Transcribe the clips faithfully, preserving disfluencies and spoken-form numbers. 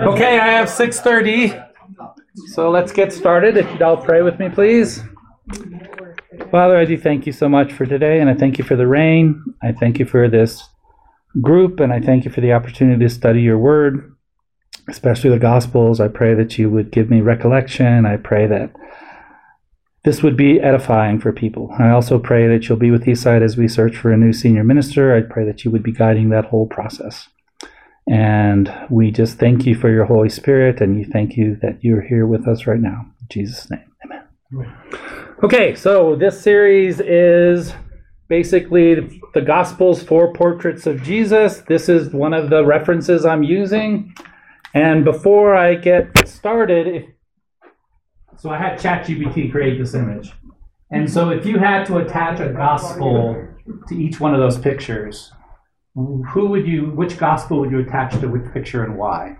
Okay, I have six thirty, so let's get started. If you'd all pray with me, please. Father, I do thank you so much for today, and I thank you for the rain. I thank you for this group, and I thank you for the opportunity to study your word, especially the Gospels. I pray that you would give me recollection. I pray that this would be edifying for people. I also pray that you'll be with Eastside as we search for a new senior minister. I pray that you would be guiding that whole process. And we just thank you for your Holy Spirit, and you thank you that you're here with us right now. In Jesus' name, amen. Amen. Okay, so this series is basically the Gospels, four portraits of Jesus. This is one of the references I'm using. And before I get started, if, so I had ChatGPT create this image. And so if you had to attach a gospel to each one of those pictures, who would you, which gospel would you attach to which picture and why?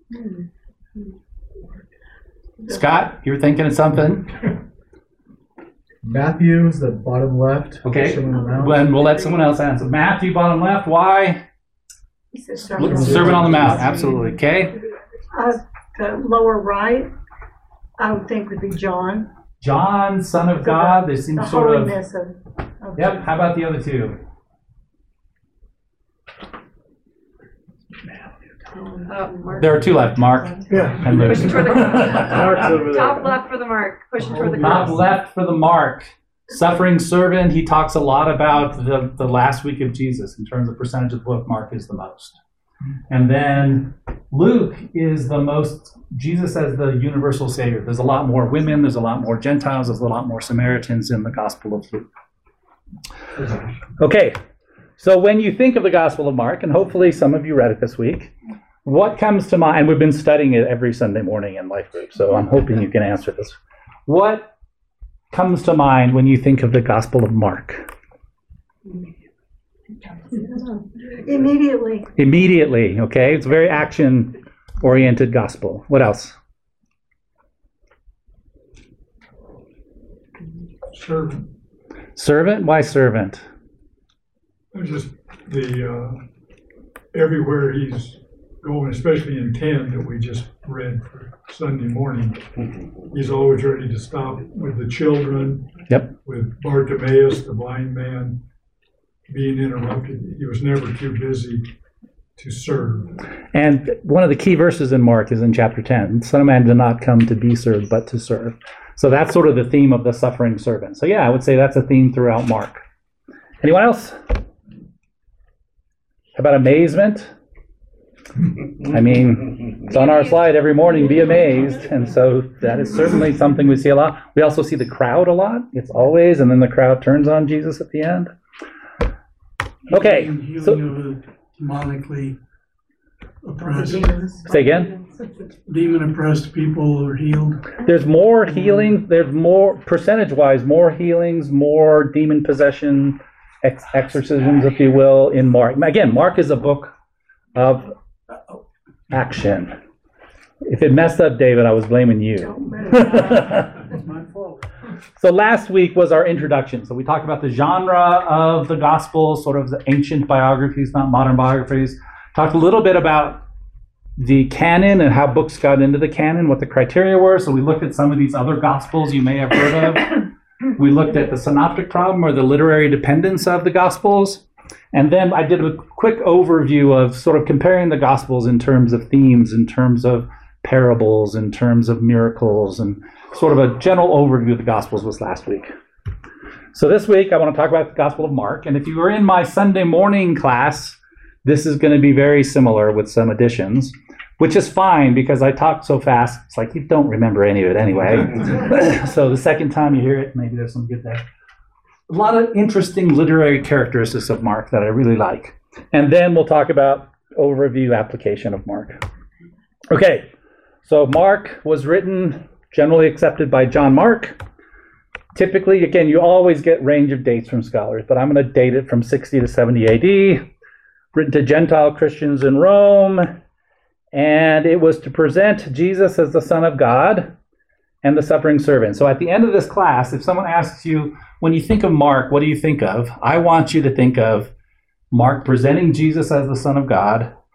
Scott, you were thinking of something? Matthew's the bottom left. Okay, when we'll let someone else answer. Matthew, bottom left, why? Sermon, Sermon on the Mount, absolutely. Okay. Uh, the lower right, I would think would be John. John, Son of God. There seems the sort of. Holiness of, of Yep. How about the other two? Uh, There are two left, Mark Yeah. and Luke. Pushing toward the Mark's over there. top left for the mark. Pushing toward the Top cross. left for the Mark. Suffering servant. He talks a lot about the, the last week of Jesus in terms of percentage of the book. Mark is the most. And then Luke is the most, Jesus as the universal Savior. There's a lot more women, there's a lot more Gentiles, there's a lot more Samaritans in the Gospel of Luke. Okay, so when you think of the Gospel of Mark, and hopefully some of you read it this week, what comes to mind, and we've been studying it every Sunday morning in Life Group, so I'm hoping you can answer this. What comes to mind when you think of the Gospel of Mark? Immediately. Immediately, okay? It's a very action-oriented gospel. What else? Servant. Servant? Why servant? It's just the, uh, everywhere he's going, especially in ten that we just read for Sunday morning, he's always ready to stop with the children, Yep. with Bartimaeus, the blind man, being interrupted. He was never too busy to serve. And one of the key verses in Mark is in chapter ten. Son of Man did not come to be served, but to serve. So that's sort of the theme of the suffering servant. So yeah, I would say that's a theme throughout Mark. Anyone else? How about amazement? I mean, it's on our slide every morning, be amazed. And so that is certainly something we see a lot. We also see the crowd a lot. It's always, and then the crowd turns on Jesus at the end. Okay. Healing So, of a demonically oppressed, say again? demon-oppressed people are healed. There's more healing. There's more, percentage-wise, more healings, more demon possession, ex- exorcisms, if you will, in Mark. Again, Mark is a book of action. If it messed up, David, I was blaming you. It's my fault. So last week was our introduction. So we talked about the genre of the gospel, sort of the ancient biographies, not modern biographies. Talked a little bit about the canon and how books got into the canon, what the criteria were. So we looked at some of these other gospels you may have heard of. We looked at the synoptic problem, or the literary dependence of the gospels. And then I did a quick overview of sort of comparing the gospels in terms of themes, in terms of parables, in terms of miracles, and sort of a general overview of the Gospels was last week. So this week I want to talk about the Gospel of Mark. And if you were in my Sunday morning class, this is going to be very similar with some additions, which is fine because I talk so fast. It's like you don't remember any of it anyway. So the second time you hear it, maybe there's some good there. A lot of interesting literary characteristics of Mark that I really like. And then we'll talk about overview application of Mark. Okay, so Mark was written, generally accepted by John Mark. Typically, again, you always get range of dates from scholars, but I'm going to date it from sixty to seventy A D, written to Gentile Christians in Rome, and it was to present Jesus as the Son of God and the suffering servant. So at the end of this class, if someone asks you, when you think of Mark, what do you think of? I want you to think of Mark presenting Jesus as the Son of God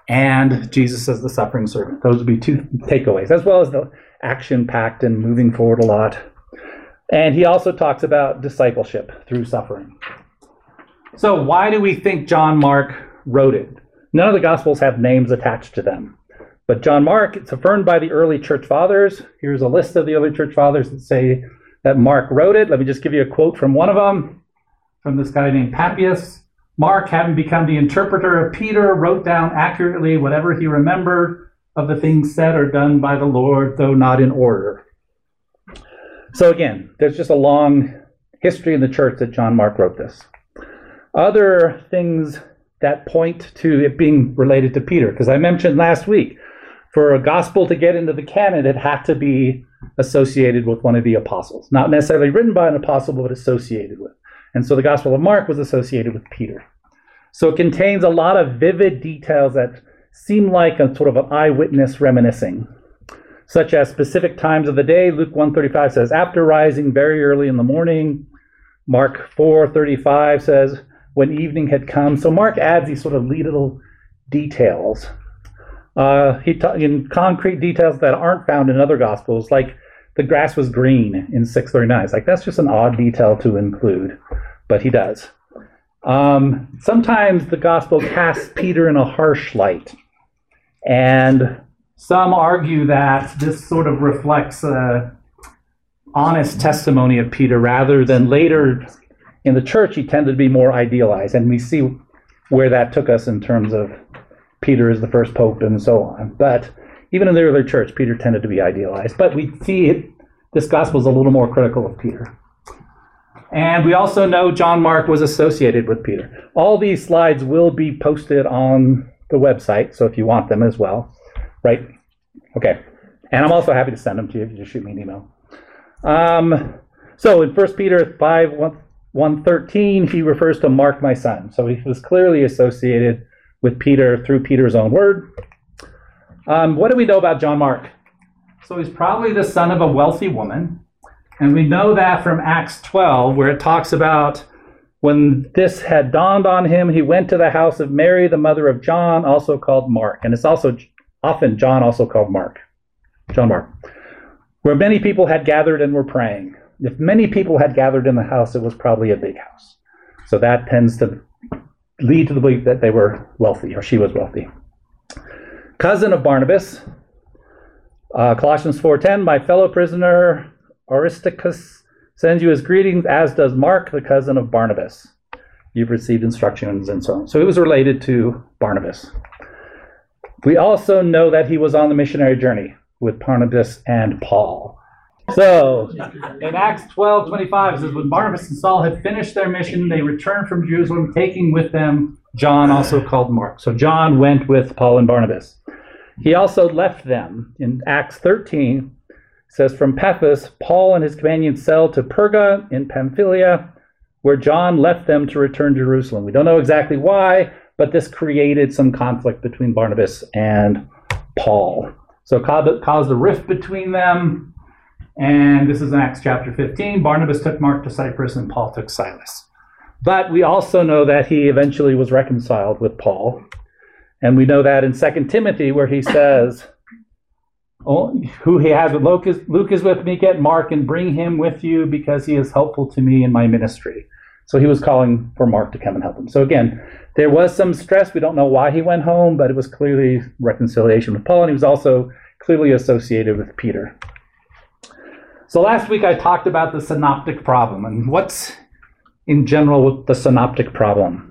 and Jesus as the suffering servant. Those would be two takeaways, as well as the action-packed and moving forward a lot. And he also talks about discipleship through suffering. So why do we think John Mark wrote it? None of the Gospels have names attached to them. But John Mark, it's affirmed by the early church fathers. Here's a list of the early church fathers that say that Mark wrote it. Let me just give you a quote from one of them, from this guy named Papias. Mark, having become the interpreter of Peter, wrote down accurately whatever he remembered of the things said or done by the Lord, though not in order. So again, there's just a long history in the church that John Mark wrote this. Other things that point to it being related to Peter, because I mentioned last week, for a gospel to get into the canon, it had to be associated with one of the apostles. Not necessarily written by an apostle, but associated with. And so the Gospel of Mark was associated with Peter. So it contains a lot of vivid details that seem like a sort of an eyewitness reminiscing, such as specific times of the day. Luke one thirty-five says, after rising very early in the morning. Mark four thirty-five says, when evening had come. So Mark adds these sort of little details. Uh, he ta- in concrete details that aren't found in other Gospels, like the grass was green in six thirty-nine. It's like, that's just an odd detail to include, but he does. Um, sometimes the Gospel casts Peter in a harsh light, and some argue that this sort of reflects a honest testimony of Peter, rather than later in the church he tended to be more idealized, and we see where that took us in terms of Peter is the first pope and so on. But even in the early church, Peter tended to be idealized. But we see it, this gospel is a little more critical of Peter. And we also know John Mark was associated with Peter. All these slides will be posted on the website, so if you want them as well, right? Okay. And I'm also happy to send them to you if you just shoot me an email. Um, so in First Peter five, one thirteen, he refers to Mark, my son. So he was clearly associated with Peter through Peter's own word. Um, what do we know about John Mark? So he's probably the son of a wealthy woman. And we know that from Acts twelve, where it talks about when this had dawned on him, he went to the house of Mary, the mother of John, also called Mark. And it's also often John, also called Mark. John Mark. Where many people had gathered and were praying. If many people had gathered in the house, it was probably a big house. So that tends to lead to the belief that they were wealthy, or she was wealthy. Cousin of Barnabas. Uh, Colossians four ten, my fellow prisoner Aristarchus sends you his greetings, as does Mark, the cousin of Barnabas. You've received instructions and so on. So he was related to Barnabas. We also know that he was on the missionary journey with Barnabas and Paul. So in Acts twelve twenty-five, it says, when Barnabas and Saul had finished their mission, they returned from Jerusalem, taking with them John, also called Mark. So John went with Paul and Barnabas. He also left them. In Acts thirteen, it says, from Paphos, Paul and his companions sailed to Perga in Pamphylia, where John left them to return to Jerusalem. We don't know exactly why, but this created some conflict between Barnabas and Paul. So it caused a rift between them. And this is in Acts chapter fifteen. Barnabas took Mark to Cyprus and Paul took Silas. But we also know that he eventually was reconciled with Paul. And we know that in Second Timothy, where he says, oh, who he has with Luke is, Luke is with me, get Mark and bring him with you because he is helpful to me in my ministry. So he was calling for Mark to come and help him. So again, there was some stress. We don't know why he went home, but it was clearly reconciliation with Paul, and he was also clearly associated with Peter. So last week I talked about the synoptic problem, and what's in general the synoptic problem?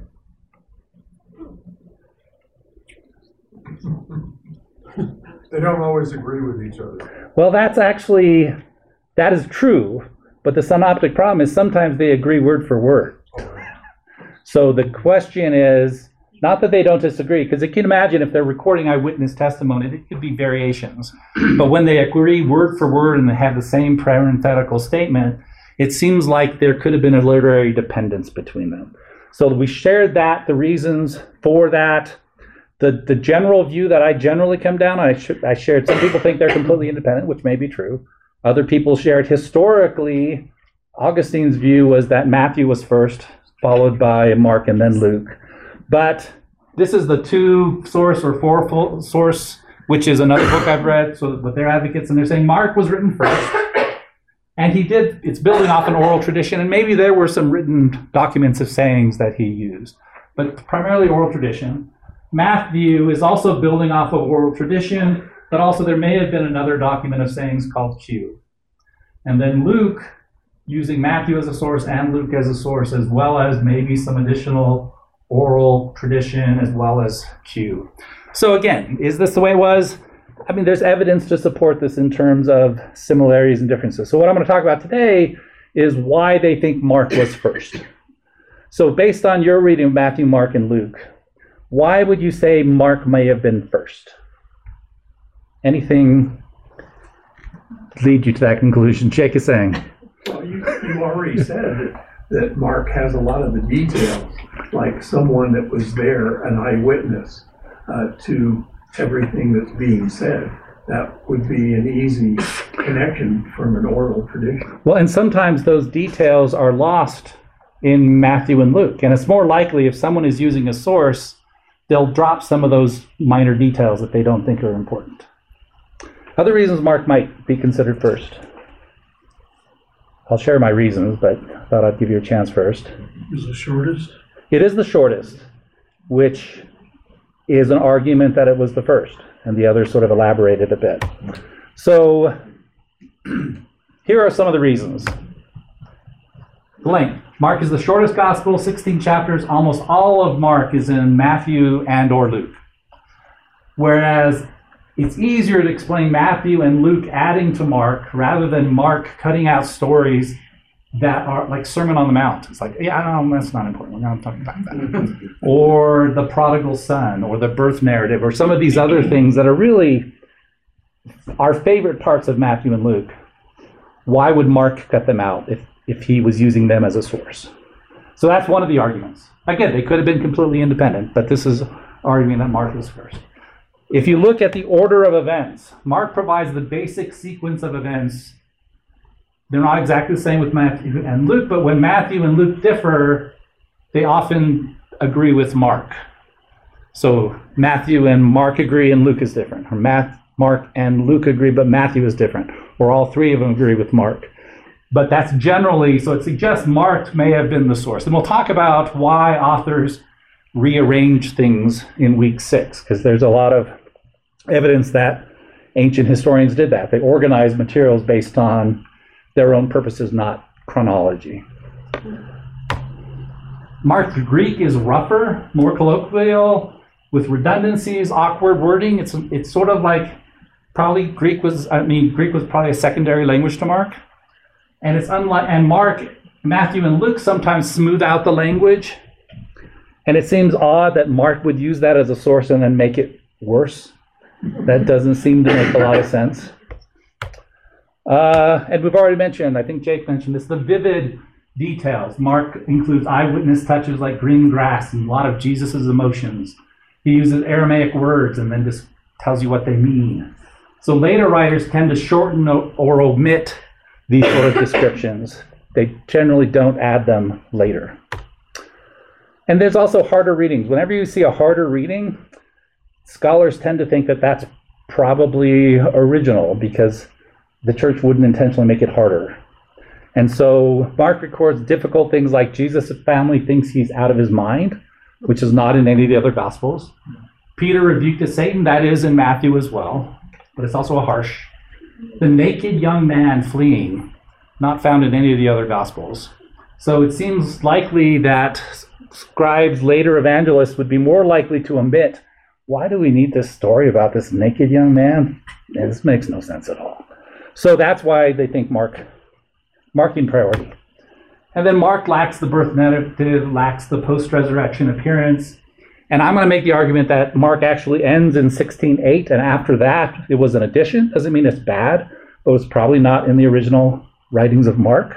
They don't always agree with each other. Well, that's actually, that is true, but the synoptic problem is sometimes they agree word for word. So the question is, not that they don't disagree, because you can imagine if they're recording eyewitness testimony, there could be variations. But when they agree word for word and they have the same parenthetical statement, it seems like there could have been a literary dependence between them. So we shared that, the reasons for that. The, the general view that I generally come down, I, sh- I shared, some people think they're completely independent, which may be true. Other people shared historically, Augustine's view was that Matthew was first, followed by Mark and then Luke. But this is the two source or four full source, which is another book I've read. So what they're advocates, and they're saying Mark was written first. And he did, it's building off an oral tradition, and maybe there were some written documents of sayings that he used, but primarily oral tradition. Matthew is also building off of oral tradition, but also there may have been another document of sayings called Q. And then Luke, using Matthew as a source and Luke as a source, as well as maybe some additional oral tradition, as well as Q. So again, is this the way it was? I mean, there's evidence to support this in terms of similarities and differences. So what I'm going to talk about today is why they think Mark was first. So based on your reading of Matthew, Mark, and Luke, why would you say Mark may have been first? Anything lead you to that conclusion? Jake is saying. Well, you, you already said that, that Mark has a lot of the details, like someone that was there, an eyewitness uh, to everything that's being said. That would be an easy connection from an oral tradition. Well, and sometimes those details are lost in Matthew and Luke. And it's more likely if someone is using a source, they'll drop some of those minor details that they don't think are important. Other reasons Mark might be considered first. I'll share my reasons, but I thought I'd give you a chance first. Is the shortest? It is the shortest, which is an argument that it was the first, and the others sort of elaborated a bit. So here are some of the reasons. Length. Mark is the shortest gospel, sixteen chapters. Almost all of Mark is in Matthew and or Luke. Whereas it's easier to explain Matthew and Luke adding to Mark rather than Mark cutting out stories that are like Sermon on the Mount. It's like, yeah, no, that's not important. We're not talking about that. Or the prodigal son, or the birth narrative, or some of these other things that are really our favorite parts of Matthew and Luke. Why would Mark cut them out if, if he was using them as a source? So that's one of the arguments. Again, they could have been completely independent, but this is arguing that Mark was first. If you look at the order of events, Mark provides the basic sequence of events. They're not exactly the same with Matthew and Luke, but when Matthew and Luke differ, they often agree with Mark. So Matthew and Mark agree and Luke is different. Or Matt, Mark and Luke agree, but Matthew is different. Or all three of them agree with Mark. But that's generally, so it suggests Mark may have been the source. And we'll talk about why authors rearrange things in week six, because there's a lot of evidence that ancient historians did that. They organized materials based on their own purposes, not chronology. Mark's Greek is rougher, more colloquial, with redundancies, awkward wording. It's it's sort of like probably Greek was, I mean, Greek was probably a secondary language to Mark. And it's unlike, and Mark, Matthew, and Luke sometimes smooth out the language. And it seems odd that Mark would use that as a source and then make it worse. That doesn't seem to make a lot of sense. Uh, and we've already mentioned, I think Jake mentioned this, the vivid details. Mark includes eyewitness touches like green grass and a lot of Jesus's emotions. He uses Aramaic words and then just tells you what they mean. So later writers tend to shorten or omit these sort of descriptions. They generally don't add them later. And there's also harder readings. Whenever you see a harder reading, scholars tend to think that that's probably original because the church wouldn't intentionally make it harder. And so Mark records difficult things like Jesus' family thinks he's out of his mind, which is not in any of the other Gospels. Peter rebuked Satan, that is in Matthew as well, but it's also a harsh. The naked young man fleeing, not found in any of the other Gospels. So it seems likely that scribes, later evangelists, would be more likely to omit, why do we need this story about this naked young man? Yeah, this makes no sense at all. So that's why they think Mark, marking priority. And then Mark lacks the birth narrative, lacks the post-resurrection appearance. And I'm going to make the argument that Mark actually ends in sixteen eight, and after that it was an addition. Doesn't mean it's bad, but it's probably not in the original writings of Mark.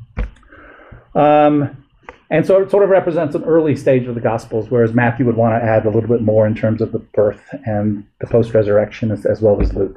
Um, and so it sort of represents an early stage of the Gospels, whereas Matthew would want to add a little bit more in terms of the birth and the post-resurrection as, as well as Luke.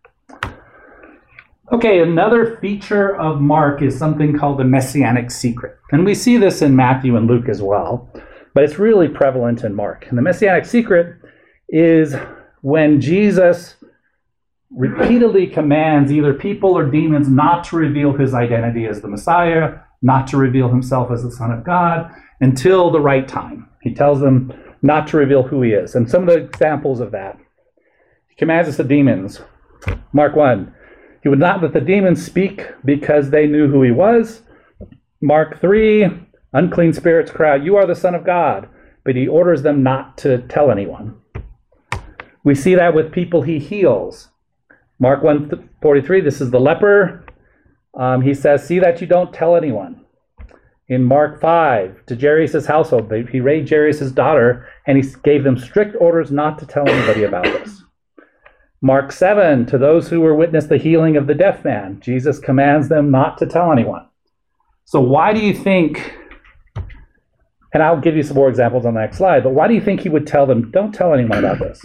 Okay, another feature of Mark is something called the messianic secret. And we see this in Matthew and Luke as well. but it's really prevalent in Mark. And the Messianic secret is when Jesus repeatedly commands either people or demons not to reveal his identity as the Messiah, not to reveal himself as the Son of God until the right time. He tells them not to reveal who he is. And some of the examples of that, he commands us the demons. Mark one, he would not let the demons speak because they knew who he was. Mark three, unclean spirits cry out, "You are the Son of God," but he orders them not to tell anyone. We see that with people he heals. Mark one forty-three, this is the leper. Um, he says, "See that you don't tell anyone." In Mark five, to Jairus' household, he raised Jairus' daughter, and he gave them strict orders not to tell anybody about this. Mark seven, to those who were witness the healing of the deaf man, Jesus commands them not to tell anyone. So why do you think, and I'll give you some more examples on the next slide, but why do you think he would tell them, don't tell anyone about this?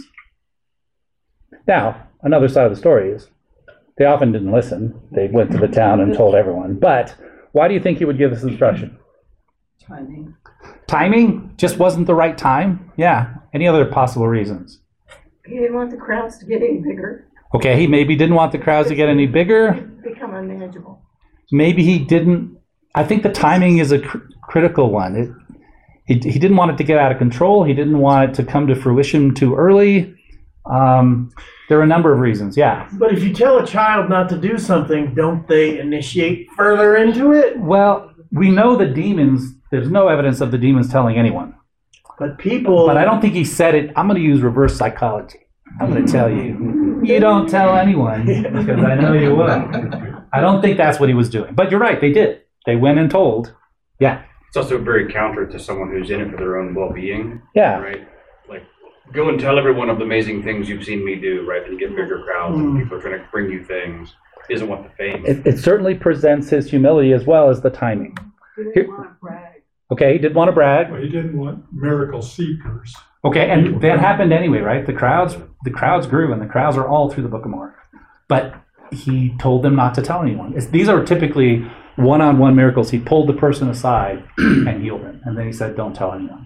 Now, another side of the story is, they often didn't listen. They went to the town and told everyone. But why do you think he would give this instruction? Timing. Timing? Just wasn't the right time? Yeah. Any other possible reasons? He didn't want the crowds to get any bigger, Okay, he maybe didn't want the crowds to get any bigger. become unmanageable. Maybe he didn't. I think the timing is a cr- critical one. It, he, he didn't want it to get out of control. He didn't want it to come to fruition too early. Um, there are a number of reasons, yeah. But if you tell a child not to do something, don't they initiate further into it? Well, we know the demons, there's no evidence of the demons telling anyone. But people... But I don't think he said it. I'm going to use reverse psychology. I'm going to tell you, you don't tell anyone because I know you will. I don't think that's what he was doing. But you're right, they did. They went and told. Yeah. It's also very counter to someone who's in it for their own well-being. Yeah. Right? Like, go and tell everyone of the amazing things you've seen me do, right? And get bigger crowds and people are trying to bring you things. He doesn't want the fame. It, it certainly presents his humility as well as the timing. He didn't Here- want to brag. Okay, he did want to brag. Well, he didn't want miracle seekers. Okay, and that happened anyway, right? The crowds, the crowds grew, and the crowds are all through the book of Mark. But he told them not to tell anyone. It's, these are typically one-on-one miracles. He pulled the person aside and healed him, and then he said, "Don't tell anyone."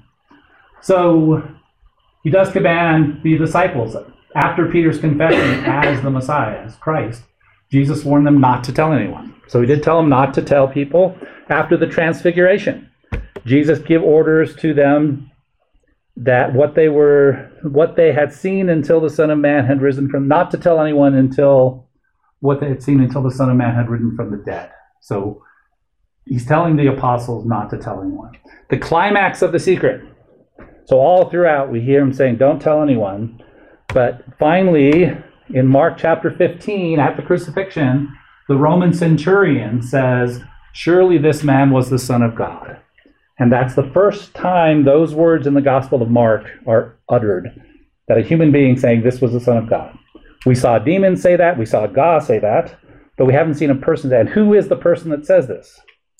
So he does command the disciples after Peter's confession as the Messiah, as Christ. Jesus warned them not to tell anyone. So he did tell them not to tell people after the transfiguration. Jesus gave orders to them that what they were, what they had seen until the Son of Man had risen from, not to tell anyone until what they had seen until the Son of Man had risen from the dead. So he's telling the apostles not to tell anyone. The climax of the secret. So all throughout we hear him saying, "Don't tell anyone." But finally, in Mark chapter fifteen, at the crucifixion, the Roman centurion says, "Surely this man was the Son of God." And that's the first time those words in the Gospel of Mark are uttered, that a human being saying this was the Son of God. We saw demons say that, we saw God say that, but we haven't seen a person say, and who is the person that says this?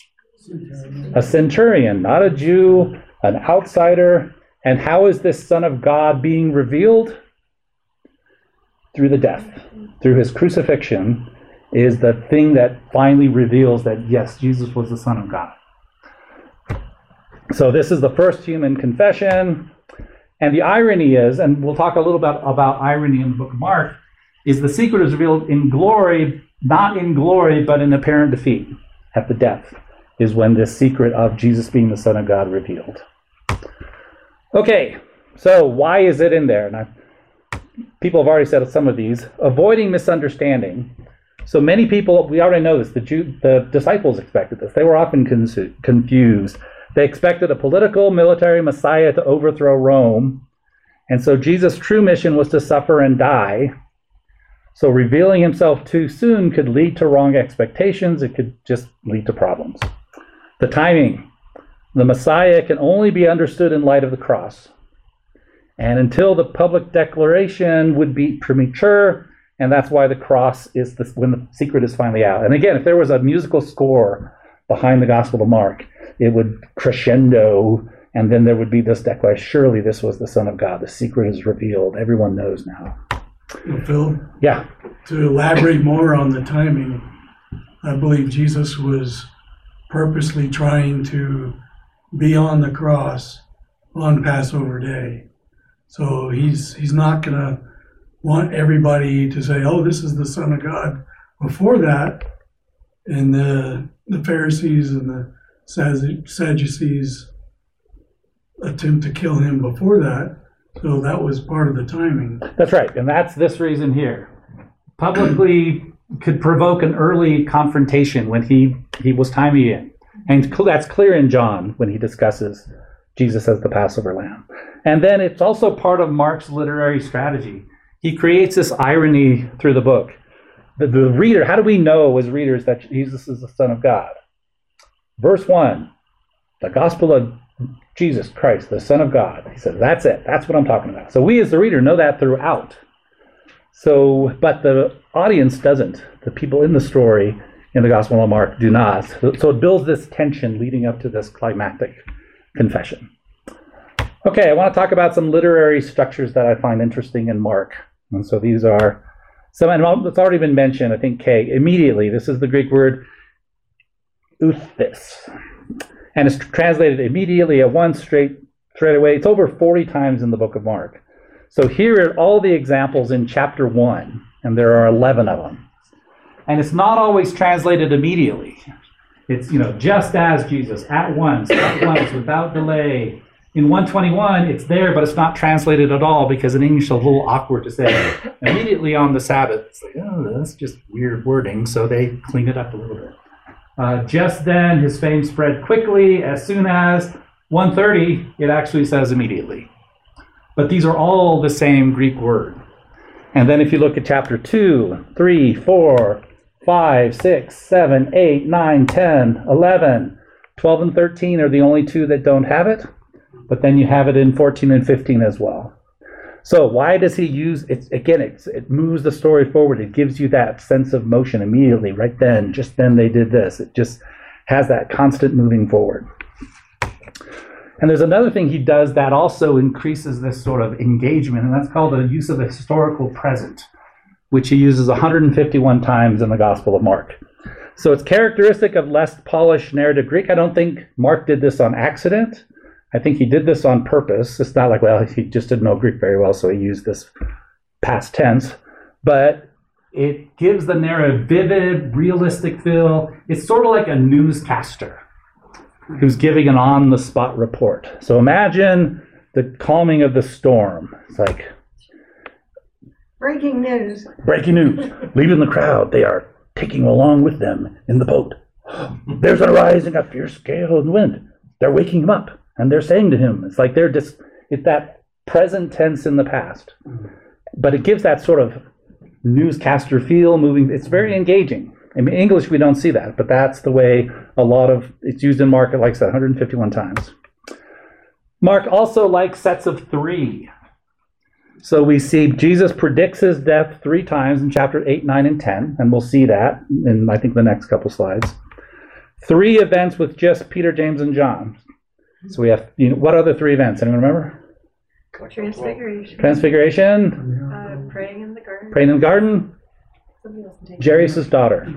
A centurion, not a Jew, an outsider. And how is this Son of God being revealed? Through the death, through his crucifixion, is the thing that finally reveals that, yes, Jesus was the Son of God. So this is the first human confession. And the irony is, and we'll talk a little bit about irony in the book of Mark, is the secret is revealed in glory, not in glory, but in apparent defeat. At the death is when this secret of Jesus being the Son of God revealed. Okay, so why is it in there? Now, people have already said some of these. Avoiding misunderstanding. So many people, we already know this, the, Jew, the disciples expected this. They were often con- confused. They expected a political, military Messiah to overthrow Rome. And so Jesus' true mission was to suffer and die. So revealing himself too soon could lead to wrong expectations. It could just lead to problems. The timing. The Messiah can only be understood in light of the cross. And until the public declaration would be premature, and that's why the cross is the, when the secret is finally out. And again, if there was a musical score behind the Gospel of Mark, it would crescendo, and then there would be this declaration, surely this was the Son of God. The secret is revealed. Everyone knows now. Well, Phil, Yeah. to elaborate more on the timing, I believe Jesus was purposely trying to be on the cross on Passover Day. So he's he's not going to want everybody to say, oh, this is the Son of God. Before that, and the, the Pharisees and the Sadducees attempt to kill him before that. So that was part of the timing. That's right, and that's this reason here. Publicly could provoke an early confrontation when he, he was timing it. And that's clear in John when he discusses Jesus as the Passover lamb. And then it's also part of Mark's literary strategy. He creates this irony through the book. The, the reader, how do we know as readers that Jesus is the Son of God? Verse one, the gospel of Jesus Christ, the Son of God. He says, that's it. That's what I'm talking about. So we as the reader know that throughout. So, but the audience doesn't. The people in the story in the Gospel of Mark do not. So it builds this tension leading up to this climactic confession. Okay, I want to talk about some literary structures that I find interesting in Mark. And so these are some, and it's already been mentioned, I think, Kay, immediately. This is the Greek word euthys. And it's translated immediately at once, straight, straight away. It's over forty times in the book of Mark. So here are all the examples in chapter one, and there are eleven of them. And it's not always translated immediately. It's, you know, just as Jesus, at once, at once, without delay. In one twenty-one, it's there, but it's not translated at all because in English it's a little awkward to say immediately on the Sabbath. It's like, oh, that's just weird wording, so they clean it up a little bit. Uh, just then, his fame spread quickly. As soon as one thirty, it actually says immediately. But these are all the same Greek word. And then if you look at chapter two, three, four, five, six, seven, eight, nine, ten, eleven, twelve, and thirteen are the only two that don't have it. But then you have it in fourteen and fifteen as well. So why does he use it? Again, it, it moves the story forward. It gives you that sense of motion immediately, right then, just then they did this. It just has that constant moving forward. And there's another thing he does that also increases this sort of engagement, and that's called the use of a historical present, which he uses one hundred fifty-one times in the Gospel of Mark. So it's characteristic of less polished narrative Greek. I don't think Mark did this on accident. I think he did this on purpose. It's not like, well, he just didn't know Greek very well, so he used this past tense. But it gives the narrative vivid, realistic feel. It's sort of like a newscaster who's giving an on-the-spot report. So imagine the calming of the storm. It's like, Breaking news. breaking news, leaving the crowd. They are taking along with them in the boat. There's a rising, a fierce gale and wind. They're waking him up. And they're saying to him, it's like they're just, it's that present tense in the past. But it gives that sort of newscaster feel, moving, it's very engaging. In English, we don't see that, but that's the way a lot of, it's used in Mark, like I said, one hundred fifty-one times. Mark also likes sets of three. So we see Jesus predicts his death three times in chapter eight, nine, and ten, and we'll see that in, I think, the next couple slides. Three events with just Peter, James, and John. So we have, you know, what other three events? Anyone remember? Transfiguration. Transfiguration, Uh, praying in the garden. praying in the garden, Somebody else can take it. Jairus' daughter.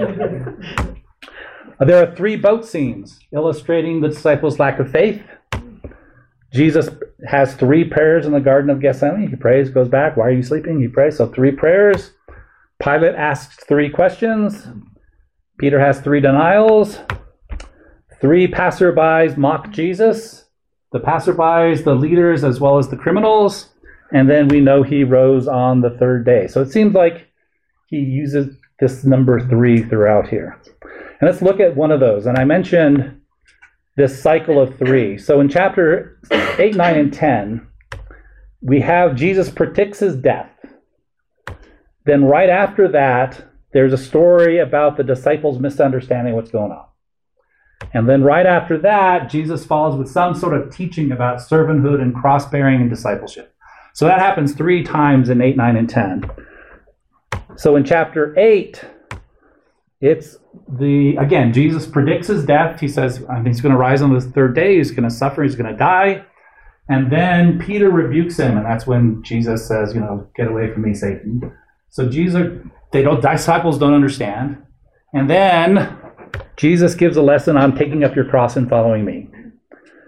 There are three boat scenes illustrating the disciples' lack of faith. Jesus has three prayers in the Garden of Gethsemane. He prays, goes back. Why are you sleeping? He prays. So three prayers. Pilate asks three questions. Peter has three denials. Three passerbys mock Jesus. The passerbys, the leaders, as well as the criminals. And then we know he rose on the third day. So it seems like he uses this number three throughout here. And let's look at one of those. And I mentioned this cycle of three. So in chapter eight, nine, and ten, we have Jesus predicts his death. Then right after that, there's a story about the disciples misunderstanding what's going on. And then right after that, Jesus follows with some sort of teaching about servanthood and cross-bearing and discipleship. So that happens three times in eight, nine, and ten. So in chapter eight, it's the, again, Jesus predicts his death. He says, I think he's going to rise on the third day. He's going to suffer. He's going to die. And then Peter rebukes him. And that's when Jesus says, you know, get away from me, Satan. So Jesus, they don't, disciples don't understand. And then Jesus gives a lesson on taking up your cross and following me.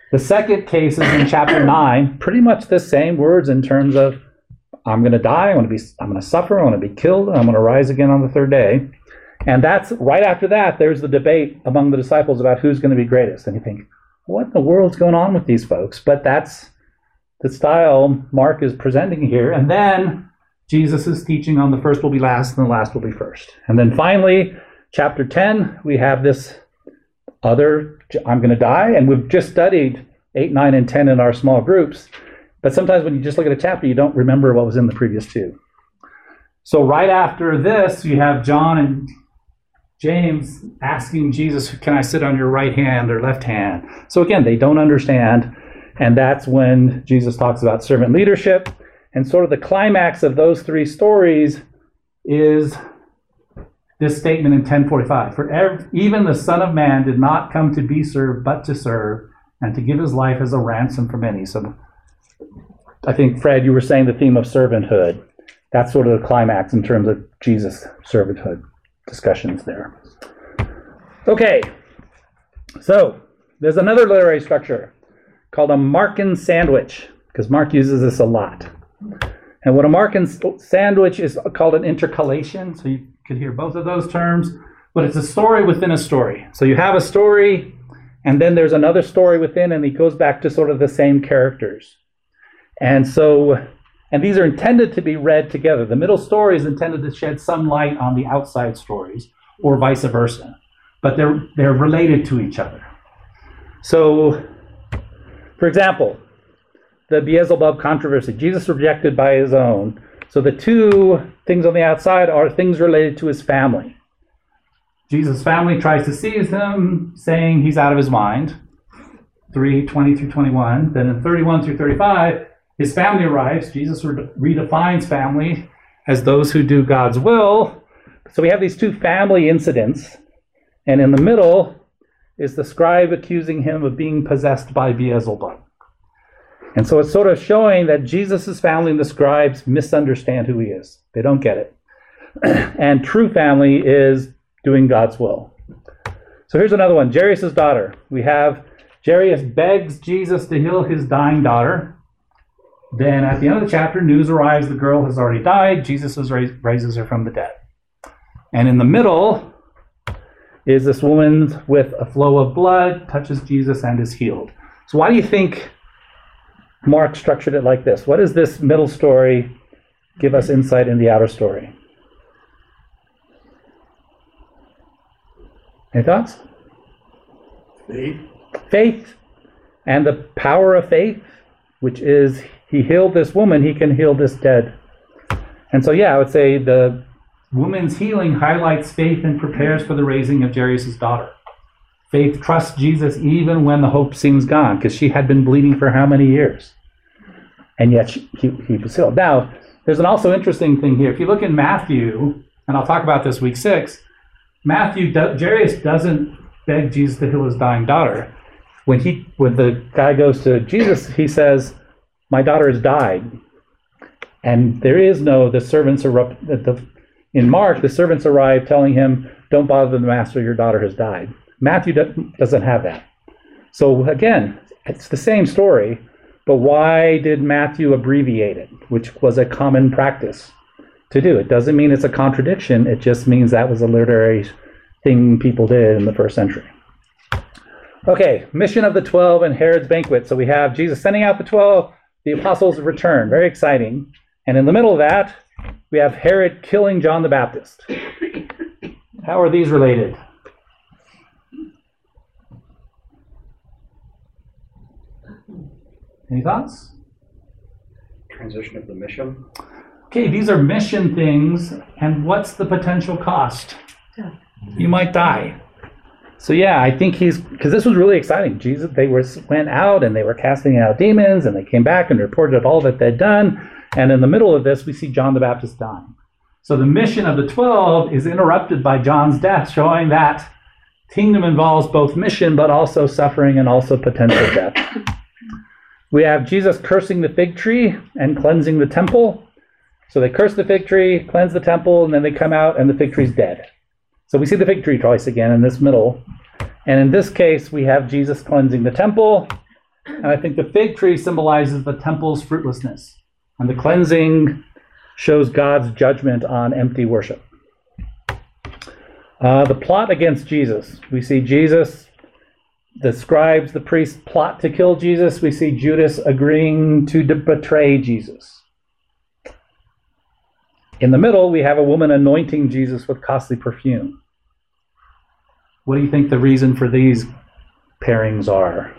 The second case is in chapter nine, pretty much the same words in terms of, I'm going to die, I'm going to be, I'm going to suffer, I'm going to be killed, and I'm going to rise again on the third day. And that's right after that, there's the debate among the disciples about who's going to be greatest. And you think, what in the world's going on with these folks? But that's the style Mark is presenting here. And then Jesus is teaching on the first will be last and the last will be first. And then finally, chapter ten, we have this other, I'm going to die. And we've just studied eight, nine, and ten in our small groups. But sometimes when you just look at a chapter, you don't remember what was in the previous two. So right after this, you have John and James asking Jesus, can I sit on your right hand or left hand? So again, they don't understand. And that's when Jesus talks about servant leadership. And sort of the climax of those three stories is this statement in ten forty-five. For ev- even the Son of Man did not come to be served, but to serve, and to give his life as a ransom for many. So I think, Fred, you were saying the theme of servanthood. That's sort of the climax in terms of Jesus' servanthood discussions there. Okay, so there's another literary structure called a Markan sandwich, because Mark uses this a lot. And what a Markan sandwich is called an intercalation, so you could hear both of those terms, but it's a story within a story. So you have a story, and then there's another story within, and it goes back to sort of the same characters. And so, and these are intended to be read together. The middle story is intended to shed some light on the outside stories, or vice versa, but they're they're related to each other. So, for example, the Beelzebub controversy. Jesus rejected by his own. So the two things on the outside are things related to his family. Jesus' family tries to seize him, saying he's out of his mind. three twenty through twenty-one. Then in thirty-one through thirty-five, his family arrives. Jesus re- redefines family as those who do God's will. So we have these two family incidents. And in the middle is the scribe accusing him of being possessed by Beelzebub. And so it's sort of showing that Jesus' family and the scribes misunderstand who he is. They don't get it. And true family is doing God's will. So here's another one, Jairus' daughter. We have Jairus begs Jesus to heal his dying daughter. Then at the end of the chapter, news arrives the girl has already died. Jesus raises her from the dead. And in the middle is this woman with a flow of blood, touches Jesus and is healed. So why do you think Mark structured it like this? What does this middle story give us insight in the outer story? Any thoughts? Faith. Faith and the power of faith, which is he healed this woman, he can heal this dead. And so, yeah, I would say the woman's healing highlights faith and prepares for the raising of Jairus' daughter. Faith trusts Jesus even when the hope seems gone, because she had been bleeding for how many years? And yet she, he, he was healed. Now, there's an also interesting thing here. If you look in Matthew, and I'll talk about this week six, Matthew, Jairus doesn't beg Jesus to heal his dying daughter. When he, when the guy goes to Jesus, he says, my daughter has died. And there is no, the servants are, the, in Mark, the servants arrive telling him, don't bother the master, your daughter has died. Matthew doesn't have that. So again, it's the same story, but why did Matthew abbreviate it, which was a common practice to do? It doesn't mean it's a contradiction, it just means that was a literary thing people did in the first century. Okay, mission of the twelve and Herod's banquet. So we have Jesus sending out the twelve, the apostles return, very exciting. And in the middle of that, we have Herod killing John the Baptist. How are these related? Any thoughts? Transition of the mission. Okay, these are mission things, and what's the potential cost? Yeah. You might die. So yeah, I think he's, because this was really exciting. Jesus, they were went out and they were casting out demons, and they came back and reported all that they'd done. And in the middle of this, we see John the Baptist dying. So the mission of the twelve is interrupted by John's death, showing that kingdom involves both mission, but also suffering and also potential death. We have Jesus cursing the fig tree and cleansing the temple. So they curse the fig tree, cleanse the temple, and then they come out and the fig tree's dead. So we see the fig tree twice again in this middle. And in this case, we have Jesus cleansing the temple And I think the fig tree symbolizes the temple's fruitlessness. And the cleansing shows God's judgment on empty worship. Uh, the plot against Jesus. We see Jesus, the scribes, the priests plot to kill Jesus. We see Judas agreeing to de- betray Jesus. In the middle, we have a woman anointing Jesus with costly perfume. What do you think the reason for these pairings are?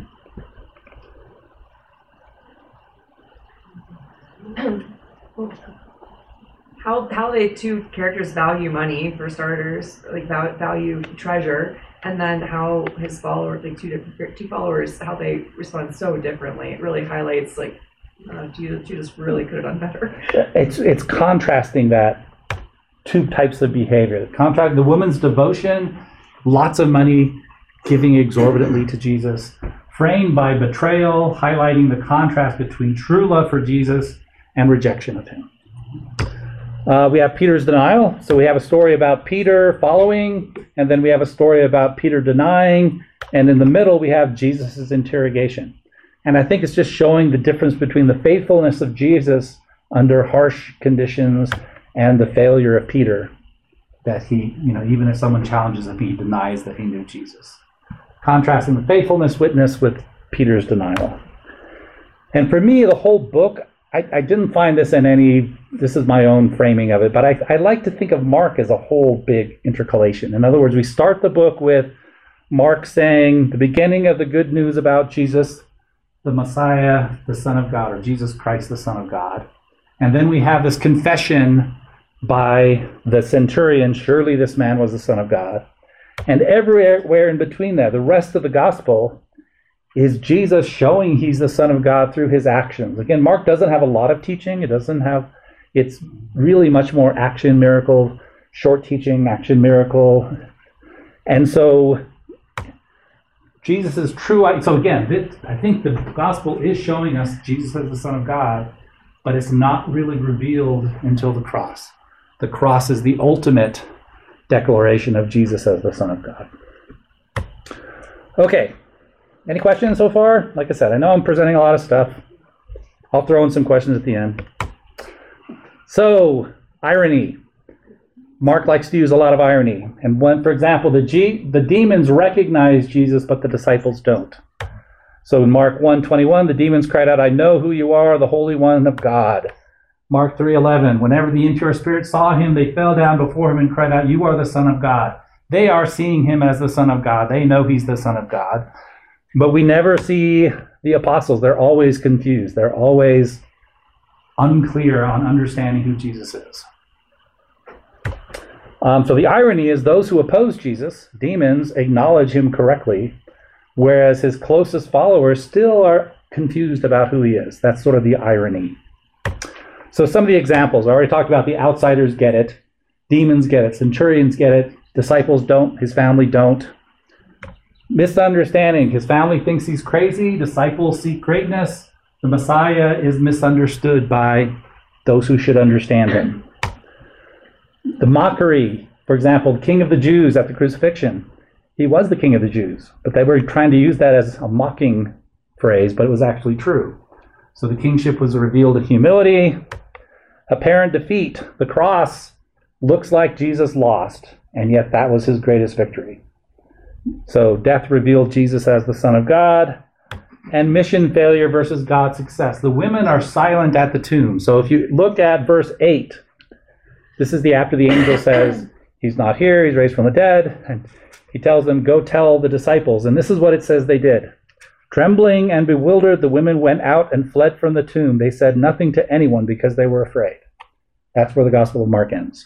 how how they two characters value money for starters, like val- value treasure, and then how his followers, like two different two followers, how they respond so differently. It really highlights like uh, Judas, Judas really could have done better. It's it's contrasting that two types of behavior. Contrast the woman's devotion, lots of money, giving exorbitantly to Jesus, framed by betrayal, highlighting the contrast between true love for Jesus and rejection of him. Uh, we have Peter's denial. So we have a story about Peter following, and then we have a story about Peter denying, and in the middle we have Jesus' interrogation. And I think it's just showing the difference between the faithfulness of Jesus under harsh conditions and the failure of Peter, that he, you know, even if someone challenges him, he denies that he knew Jesus. Contrasting the faithfulness witness with Peter's denial. And for me, the whole book, I, I didn't find this in any, this is my own framing of it, but I, I like to think of Mark as a whole big intercalation. In other words, we start the book with Mark saying the beginning of the good news about Jesus, the Messiah, the Son of God, or Jesus Christ, the Son of God. And then we have this confession by the centurion, surely this man was the Son of God. And everywhere in between that, the rest of the gospel is Jesus showing he's the Son of God through his actions. Again, Mark doesn't have a lot of teaching. It doesn't have, it's really much more action, miracle, short teaching, action, miracle. And so Jesus is true. So again, this, I think the gospel is showing us Jesus as the Son of God, but it's not really revealed until the cross. The cross is the ultimate declaration of Jesus as the Son of God. Okay. Any questions so far? Like I said, I know I'm presenting a lot of stuff. I'll throw in some questions at the end. So, irony. Mark likes to use a lot of irony. And when, for example, the G, the demons recognize Jesus, but the disciples don't. So in Mark one twenty-one, the demons cried out, "I know who you are, the Holy One of God." Mark three eleven, whenever the impure spirits saw him, they fell down before him and cried out, "You are the Son of God." They are seeing him as the Son of God. They know he's the Son of God. But we never see the apostles. They're always confused. They're always unclear on understanding who Jesus is. Um, so the irony is those who oppose Jesus, demons, acknowledge him correctly, whereas his closest followers still are confused about who he is. That's sort of the irony. So some of the examples, I already talked about the outsiders get it, demons get it, centurions get it, disciples don't, his family don't. Misunderstanding, his family thinks he's crazy, disciples seek greatness, the Messiah is misunderstood by those who should understand him. The mockery, for example, the King of the Jews at the crucifixion, he was the King of the Jews, but they were trying to use that as a mocking phrase, but it was actually true. So the kingship was revealed in humility. Apparent defeat, the cross looks like Jesus lost, and yet that was his greatest victory. So death revealed Jesus as the Son of God, and mission failure versus God's success. The women are silent at the tomb. So if you look at verse eight, this is the after the angel says, he's not here, he's raised from the dead, and he tells them, go tell the disciples. And this is what it says they did. Trembling and bewildered, the women went out and fled from the tomb. They said nothing to anyone because they were afraid. That's where the Gospel of Mark ends.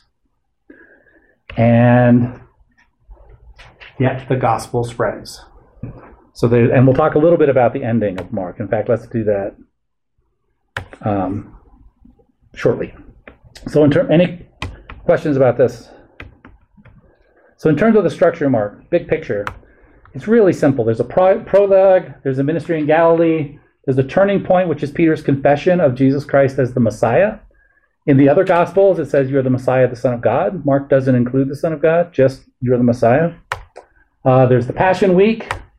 And yet the gospel spreads. So they, and we'll talk a little bit about the ending of Mark. In fact, let's do that um, shortly. So in ter- any questions about this? So in terms of the structure of Mark, big picture, it's really simple. There's a pro- prologue, there's a ministry in Galilee, there's a turning point, which is Peter's confession of Jesus Christ as the Messiah. In the other Gospels, it says you're the Messiah, the Son of God. Mark doesn't include the Son of God, just you're the Messiah. Uh, there's the Passion Week,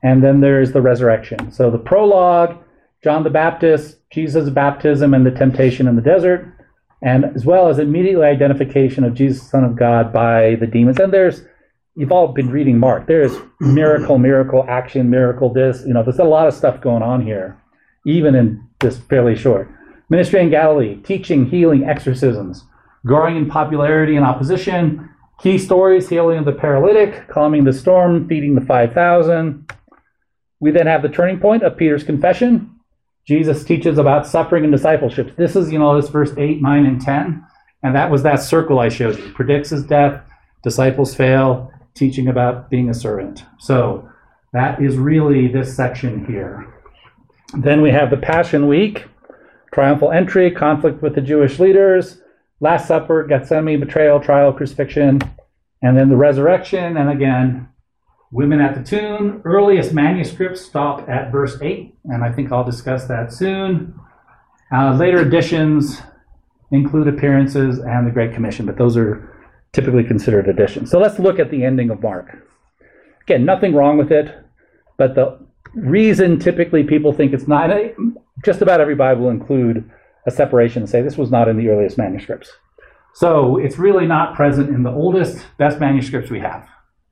and then there's the resurrection. So the prologue, John the Baptist, Jesus' baptism and the temptation in the desert, and as well as immediately identification of Jesus, Son of God, by the demons. And there's, you've all been reading Mark, there's miracle, miracle, action, miracle, this, you know, there's a lot of stuff going on here, even in this fairly short. Ministry in Galilee, teaching, healing, exorcisms, growing in popularity and opposition, key stories, healing of the paralytic, calming the storm, feeding the five thousand. We then have the turning point of Peter's confession. Jesus teaches about suffering and discipleship. This is, you know, this verse eight, nine, and ten. And that was that circle I showed you. Predicts his death, disciples fail, teaching about being a servant. So that is really this section here. Then we have the Passion Week, triumphal entry, conflict with the Jewish leaders, Last Supper, Gethsemane, betrayal, trial, crucifixion, and then the resurrection. And again, women at the tomb. Earliest manuscripts stop at verse eight, and I think I'll discuss that soon. Uh, later editions include appearances and the Great Commission, but those are typically considered additions. So let's look at the ending of Mark. Again, nothing wrong with it, but the reason typically people think it's not, just about every Bible will include a separation and say this was not in the earliest manuscripts. So it's really not present in the oldest, best manuscripts we have.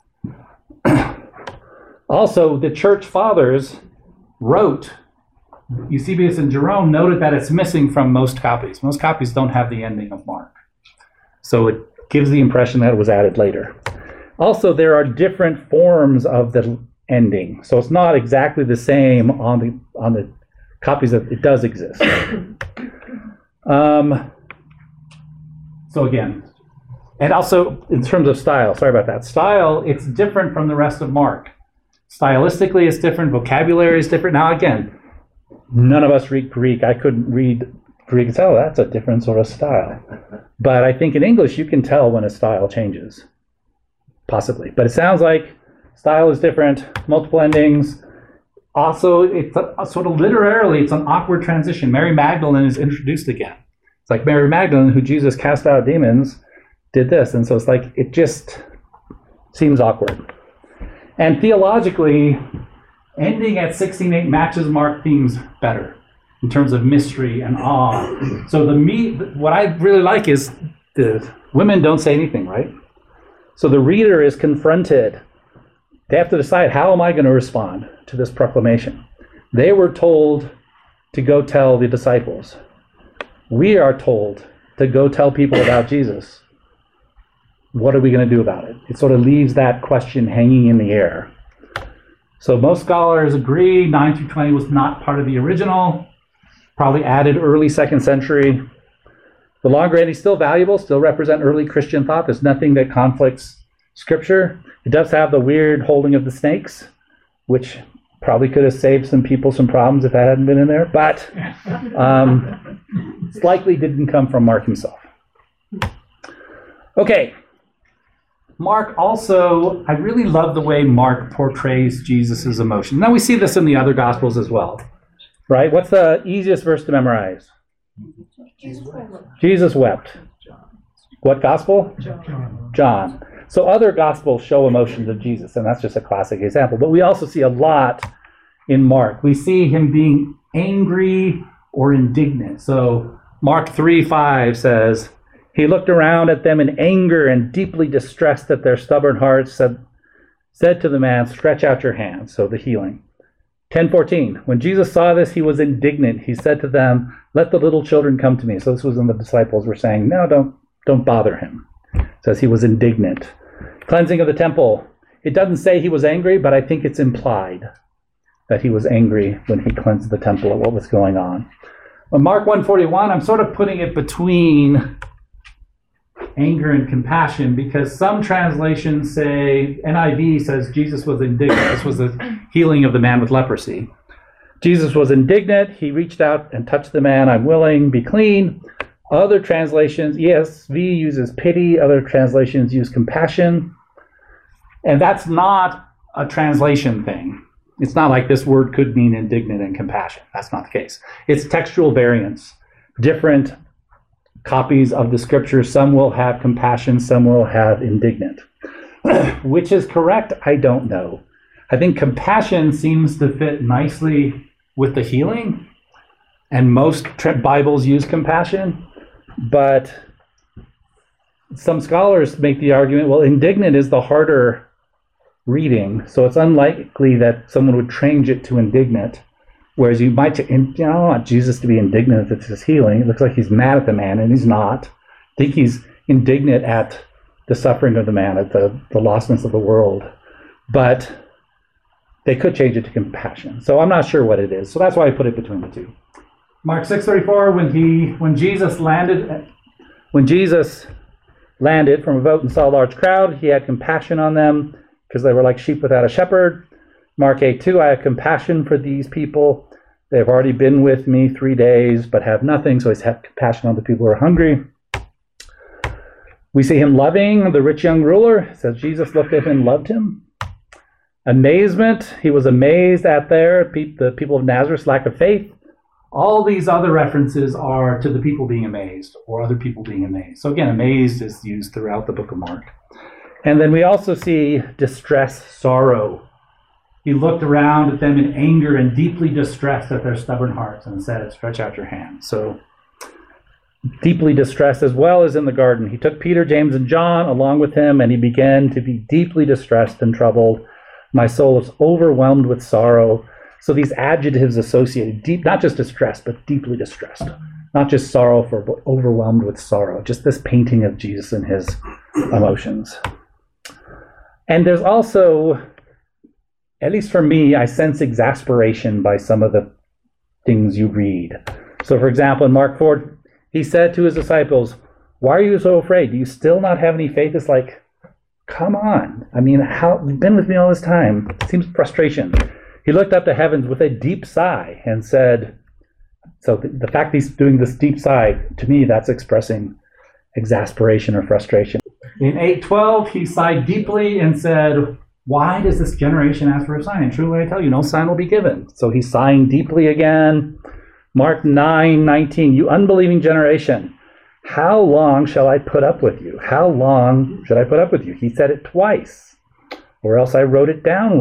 Also, the church fathers wrote, Eusebius and Jerome noted that it's missing from most copies. Most copies don't have the ending of Mark. So it gives the impression that it was added later. Also, there are different forms of the ending. So it's not exactly the same on the on the copies that it does exist. Um, so again, and also in terms of style, sorry about that. Style, it's different from the rest of Mark. Stylistically, it's different. Vocabulary is different. Now, again, none of us read Greek. I couldn't read Greek and say, oh, that's a different sort of style. But I think in English, you can tell when a style changes, possibly. But it sounds like style is different, multiple endings. Also, it's a, a sort of literarily, it's an awkward transition. Mary Magdalene is introduced again. It's like Mary Magdalene, who Jesus cast out demons, did this. And so it's like, it just seems awkward. And theologically, ending at sixteen eight matches Mark themes better in terms of mystery and awe. So the me, what I really like is the women don't say anything, right? So the reader is confronted. They have to decide, how am I going to respond to this proclamation? They were told to go tell the disciples. We are told to go tell people about Jesus. What are we going to do about it? It sort of leaves that question hanging in the air. So most scholars agree nine through twenty was not part of the original, probably added early second century. The longer endings still valuable, still represent early Christian thought. There's nothing that conflicts Scripture. It does have the weird holding of the snakes, which probably could have saved some people some problems if that hadn't been in there, but um, it likely didn't come from Mark himself. Okay. Mark also, I really love the way Mark portrays Jesus' emotion. Now we see this in the other Gospels as well, right? What's the easiest verse to memorize? Jesus wept. Jesus wept. What Gospel? John. John. So other Gospels show emotions of Jesus, and that's just a classic example. But we also see a lot in Mark. We see him being angry or indignant. So Mark three five says, he looked around at them in anger and deeply distressed at their stubborn hearts, said, said to the man, stretch out your hand. So the healing. ten fourteen, when Jesus saw this, he was indignant. He said to them, let the little children come to me. So this was when the disciples were saying, no, don't, don't bother him. It says he was indignant. Cleansing of the temple. It doesn't say he was angry, but I think it's implied that he was angry when he cleansed the temple at what was going on. Well, Mark one forty-one, I'm sort of putting it between anger and compassion, because some translations say, N I V says Jesus was indignant. This was the healing of the man with leprosy. Jesus was indignant. He reached out and touched the man. I'm willing, be clean. Other translations, E S V uses pity. Other translations use compassion. And that's not a translation thing. It's not like this word could mean indignant and compassion. That's not the case. It's textual variants. Different copies of the scriptures, some will have compassion, some will have indignant. Which is correct, I don't know. I think compassion seems to fit nicely with the healing, and most Bibles use compassion, but some scholars make the argument, well, indignant is the harder reading, so it's unlikely that someone would change it to indignant, whereas you might, you know, I don't want Jesus to be indignant at his healing. It looks like he's mad at the man, and he's not. I think he's indignant at the suffering of the man, at the, the lostness of the world, but they could change it to compassion. So I'm not sure what it is. So that's why I put it between the two. Mark six thirty-four, when he, when Jesus landed, when Jesus landed from a boat and saw a large crowd, he had compassion on them because they were like sheep without a shepherd. Mark eight two, I have compassion for these people. They've already been with me three days, but have nothing. So he's had compassion on the people who are hungry. We see him loving the rich young ruler. It says Jesus looked at him and loved him. Amazement, he was amazed at their, the people of Nazareth's lack of faith. All these other references are to the people being amazed or other people being amazed. So again, amazed is used throughout the book of Mark. And then we also see distress, sorrow. He looked around at them in anger and deeply distressed at their stubborn hearts and said, stretch out your hand. So deeply distressed, as well as in the garden. He took Peter, James, and John along with him, and he began to be deeply distressed and troubled. My soul is overwhelmed with sorrow. So these adjectives associated, deep, not just distressed, but deeply distressed. Not just sorrowful, but overwhelmed with sorrow. Just this painting of Jesus and his emotions. And there's also, at least for me, I sense exasperation by some of the things you read. So for example, in Mark four, he said to his disciples, why are you so afraid? Do you still not have any faith? It's like, come on. I mean, how, you've been with me all this time. It seems frustration. He looked up to heavens with a deep sigh and said, so the, the fact he's doing this deep sigh, to me, that's expressing exasperation or frustration. In eight twelve, he sighed deeply and said, why does this generation ask for a sign? Truly I tell you, no sign will be given. So he's sighing deeply again. Mark nine nineteen, you unbelieving generation, how long shall I put up with you? How long should I put up with you? He said it twice, or else I wrote it down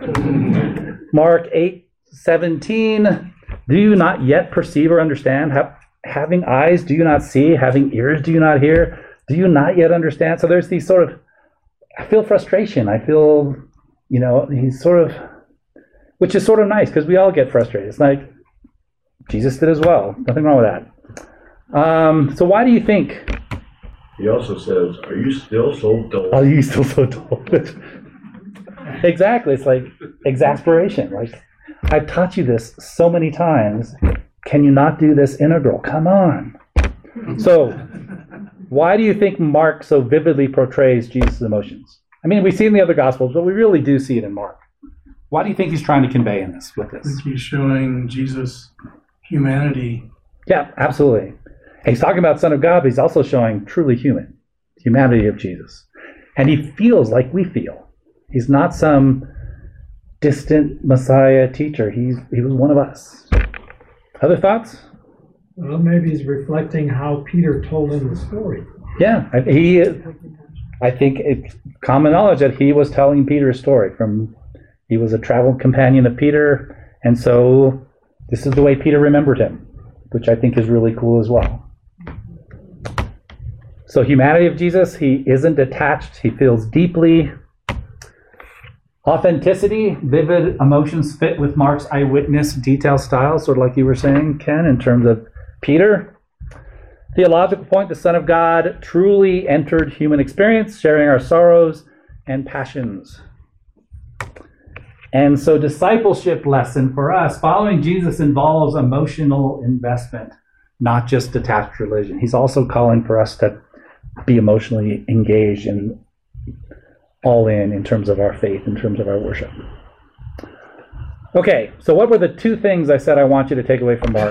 wrong. Mark eight seventeen, do you not yet perceive or understand? Have, having eyes, do you not see? Having ears, do you not hear? Do you not yet understand? So there's these sort of, I feel frustration. I feel, you know, he's sort of, which is sort of nice because we all get frustrated. It's like, Jesus did as well. Nothing wrong with that. Um, so why do you think? He also says, are you still so dull? Are you still so dull? Exactly. It's like exasperation. Like, I've taught you this so many times. Can you not do this integral? Come on. So why do you think Mark so vividly portrays Jesus' emotions? I mean, we see it in the other Gospels, but we really do see it in Mark. What do you think he's trying to convey in this with I this? think he's showing Jesus' humanity. Yeah, absolutely. And he's talking about Son of God, but he's also showing truly human, humanity of Jesus. And he feels like we feel. He's not some distant Messiah teacher. He's he was one of us. Other thoughts? Well, maybe he's reflecting how Peter told him the story. Yeah, he. I think it's common knowledge that he was telling Peter a story. From he was a travel companion of Peter, and so this is the way Peter remembered him, which I think is really cool as well. So humanity of Jesus, he isn't attached. He feels deeply. Authenticity, vivid emotions fit with Mark's eyewitness detail style, sort of like you were saying, Ken, in terms of Peter. Theological point, the Son of God truly entered human experience, sharing our sorrows and passions. And so discipleship lesson for us, following Jesus involves emotional investment, not just detached religion. He's also calling for us to be emotionally engaged and all in in terms of our faith, in terms of our worship. Okay, so what were the two things I said I want you to take away from Mark?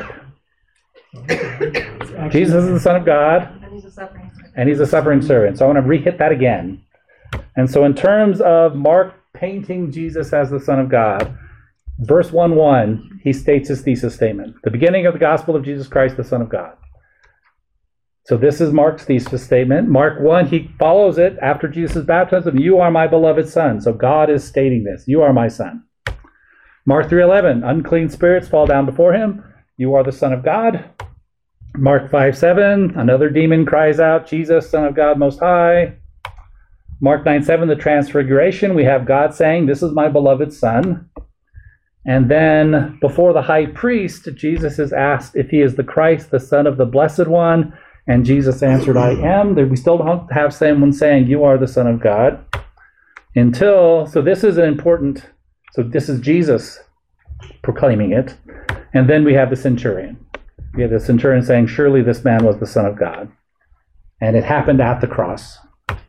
Jesus is the Son of God, And he's a suffering servant. and he's a suffering servant. So I want to re-hit that again. And so in terms of Mark painting Jesus as the Son of God, verse one one, he states his thesis statement. The beginning of the gospel of Jesus Christ, the Son of God. So this is Mark's thesis statement. Mark one, he follows it after Jesus' baptism. You are my beloved son. So God is stating this. You are my son. Mark three eleven, unclean spirits fall down before him. You are the Son of God. Mark five seven, another demon cries out, Jesus, Son of God Most High. Mark nine seven, the transfiguration. We have God saying, this is my beloved son. And then before the high priest, Jesus is asked if he is the Christ, the Son of the Blessed One. And Jesus answered, I am. We still don't have someone saying, you are the Son of God. Until, so this is an important, so this is Jesus proclaiming it. And then we have the centurion. We have the centurion saying, surely this man was the Son of God. And it happened at the cross.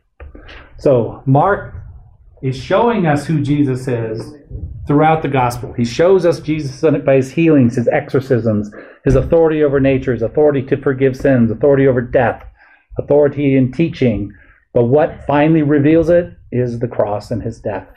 So Mark is showing us who Jesus is throughout the gospel. He shows us Jesus by his healings, his exorcisms, his authority over nature, his authority to forgive sins, authority over death, authority in teaching. But what finally reveals it is the cross and his death.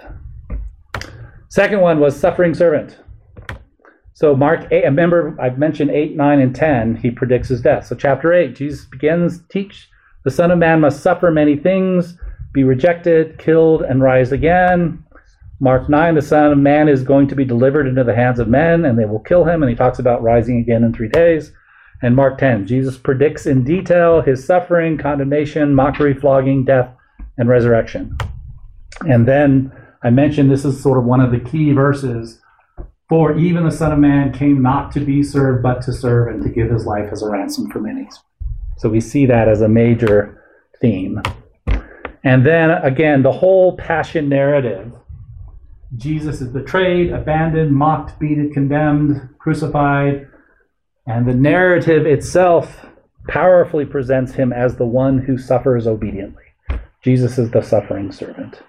Second one was suffering servant. So Mark eight, remember I've mentioned eight, nine, and ten, he predicts his death. So chapter eight, Jesus begins to teach, the Son of Man must suffer many things, be rejected, killed, and rise again. Mark nine, the Son of Man is going to be delivered into the hands of men, and they will kill him, and he talks about rising again in three days. And Mark ten, Jesus predicts in detail his suffering, condemnation, mockery, flogging, death, and resurrection. And then I mentioned this is sort of one of the key verses, for even the Son of Man came not to be served, but to serve and to give his life as a ransom for many. So we see that as a major theme. And then again, the whole passion narrative. Jesus is betrayed, abandoned, mocked, beaten, condemned, crucified. And the narrative itself powerfully presents him as the one who suffers obediently. Jesus is the suffering servant.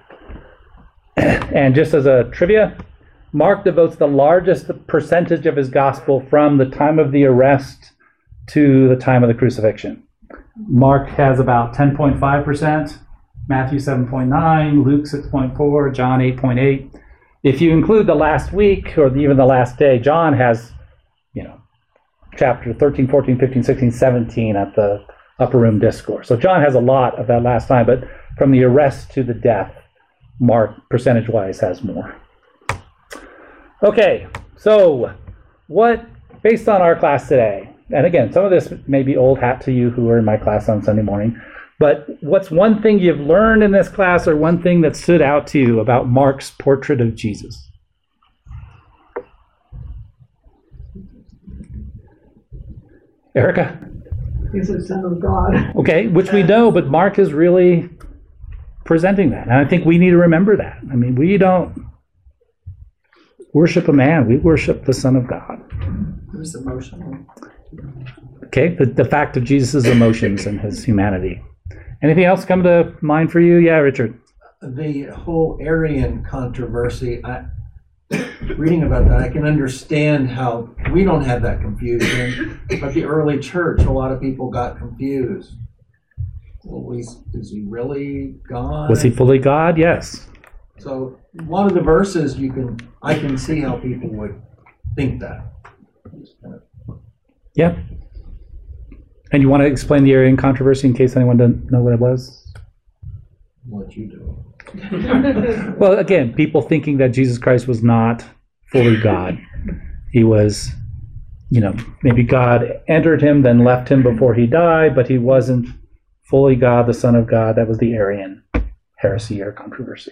And just as a trivia, Mark devotes the largest percentage of his gospel from the time of the arrest to the time of the crucifixion. Mark has about ten point five percent, Matthew seven point nine, Luke six point four, John eight point eight. If you include the last week or even the last day, John has, you know, chapter thirteen, fourteen, fifteen, sixteen, seventeen at the upper room discourse. So John has a lot of that last time, but from the arrest to the death, Mark, percentage-wise, has more. Okay, so what, based on our class today, and again, some of this may be old hat to you who are in my class on Sunday morning, but what's one thing you've learned in this class or one thing that stood out to you about Mark's portrait of Jesus? Erica? He's the Son of God. Okay, which we know, but Mark is really presenting that. And I think we need to remember that. I mean, we don't worship a man, we worship the Son of God. Who's emotional? Okay, the, the fact of Jesus' emotions and his humanity. Anything else come to mind for you? Yeah, Richard. The whole Arian controversy, I, reading about that, I can understand how we don't have that confusion, but the early church, a lot of people got confused. Well, is, is he really God? Was he fully God? Yes. So one of the verses you can, I can see how people would think that. Yeah. And you want to explain the Arian controversy in case anyone doesn't know what it was? What you do. Well, again, people thinking that Jesus Christ was not fully God. He was, you know, maybe God entered him, then left him before he died, but he wasn't fully God, the Son of God. That was the Arian heresy or controversy.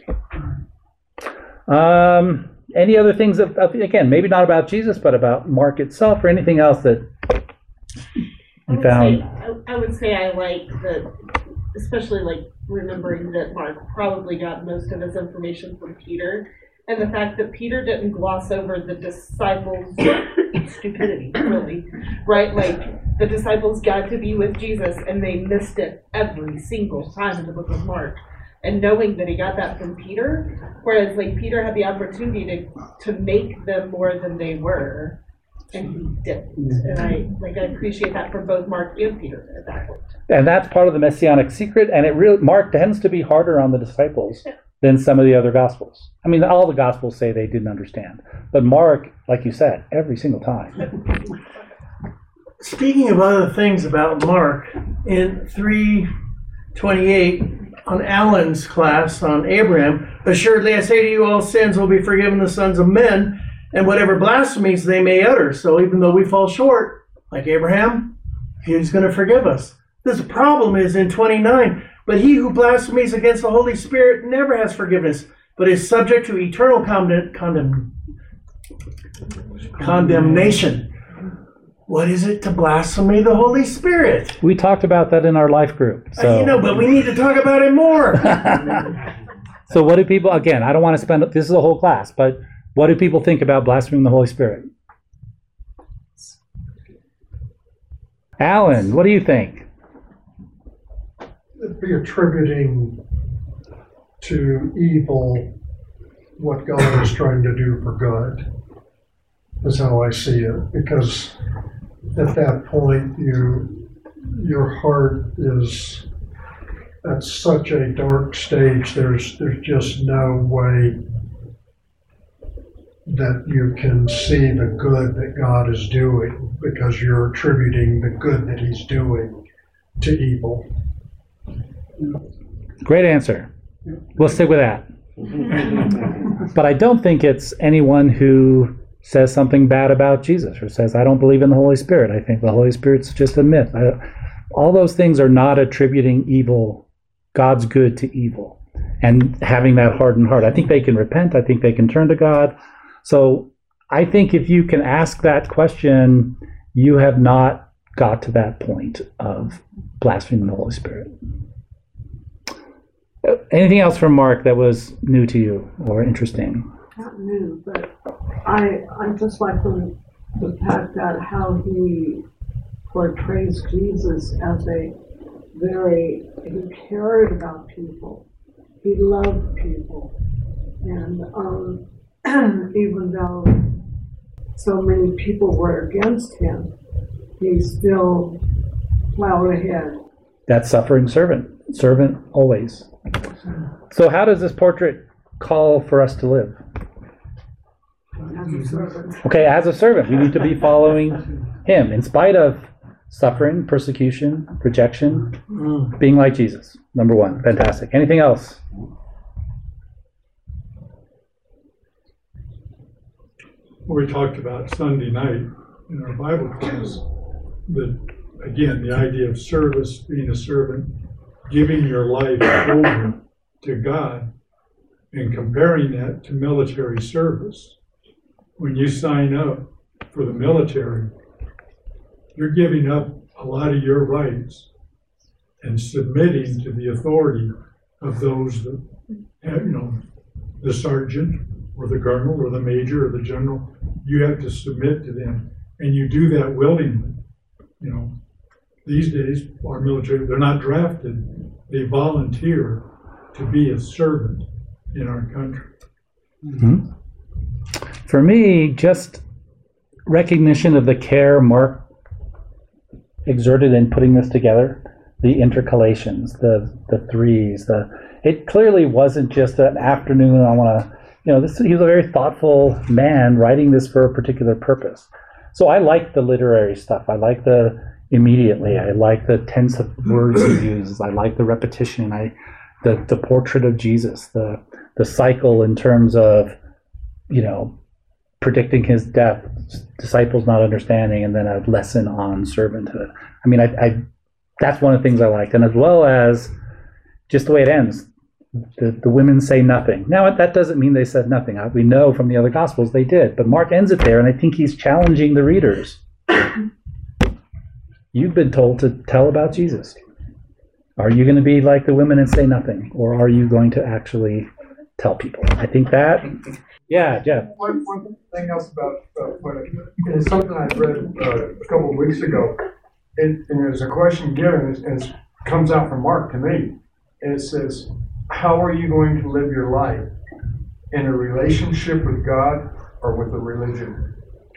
Um, any other things, that, again, maybe not about Jesus, but about Mark itself or anything else that I you would found? Say, I would say I like the, especially like remembering that Mark probably got most of his information from Peter, and the fact that Peter didn't gloss over the disciples' stupidity, really, right? Like, the disciples got to be with Jesus, and they missed it every single time in the book of Mark. And knowing that he got that from Peter, whereas like Peter had the opportunity to to make them more than they were, and he didn't. And I like I appreciate that from both Mark and Peter at that point. And that's part of the messianic secret. And it really, Mark tends to be harder on the disciples than some of the other gospels. I mean, all the gospels say they didn't understand, but Mark, like you said, every single time. speaking of other things about Mark, in three twenty-eight, on Alan's class on Abraham, assuredly I say to you, all sins will be forgiven the sons of men, and whatever blasphemies they may utter. So even though we fall short, like Abraham, he's going to forgive us. This problem is in twenty-nine, but he who blasphemies against the Holy Spirit never has forgiveness, but is subject to eternal condemn, condemn, condemnation. What is it to blaspheme the Holy Spirit? We talked about that in our life group. So. Uh, you know, but we need to talk about it more. So what do people, again, I don't want to spend, this is a whole class, but what do people think about blaspheming the Holy Spirit? Alan, what do you think? It'd be attributing to evil what God is trying to do for good, is how I see it. Because at that point, you, your heart is at such a dark stage, there's, there's just no way that you can see the good that God is doing, because you're attributing the good that he's doing to evil. Great answer. We'll stick with that. But I don't think it's anyone who says something bad about Jesus or says, I don't believe in the Holy Spirit. I think the Holy Spirit's just a myth. I, all those things are not attributing evil, God's good, to evil and having that hardened heart. I think they can repent. I think they can turn to God. So I think if you can ask that question, you have not got to that point of blaspheming the Holy Spirit. Anything else from Mark that was new to you or interesting? Not new, but I I just like the, the fact that how he portrays Jesus as a very, he cared about people. He loved people. And um, even though so many people were against him, he still plowed ahead. That suffering servant. Servant always. So how does this portrait call for us to live? As a servant. Okay, as a servant, we need to be following him in spite of suffering, persecution, rejection, mm. being like Jesus. Number one, fantastic. Anything else? We talked about Sunday night in our Bible class, that again, the idea of service, being a servant, giving your life over to God, and comparing that to military service. When you sign up for the military, you're giving up a lot of your rights and submitting to the authority of those that have, you know, the sergeant or the colonel or the major or the general. You have to submit to them, and you do that willingly. You know, these days, our military, they're not drafted. They volunteer to be a servant in our country. Mm-hmm. For me, just recognition of the care Mark exerted in putting this together, the intercalations, the the threes, the it clearly wasn't just an afternoon, I want to, you know, this he was a very thoughtful man writing this for a particular purpose. So I like the literary stuff. I like the immediately. I like the tense of words he uses. I like the repetition. I the the portrait of Jesus, the the cycle in terms of, you know, predicting his death, disciples not understanding, and then a lesson on servanthood. I mean, I, I that's one of the things I liked, and as well as just the way it ends. The, the women say nothing. Now, that doesn't mean they said nothing. We know from the other Gospels they did, but Mark ends it there, and I think he's challenging the readers. You've been told to tell about Jesus. Are you going to be like the women and say nothing, or are you going to actually tell people? I think that. Yeah, Jeff. One, one thing else about uh, what it, it's something I read uh, a couple of weeks ago. It, and there's a question given, and it comes out from Mark to me. And it says, how are you going to live your life? In a relationship with God or with a religion?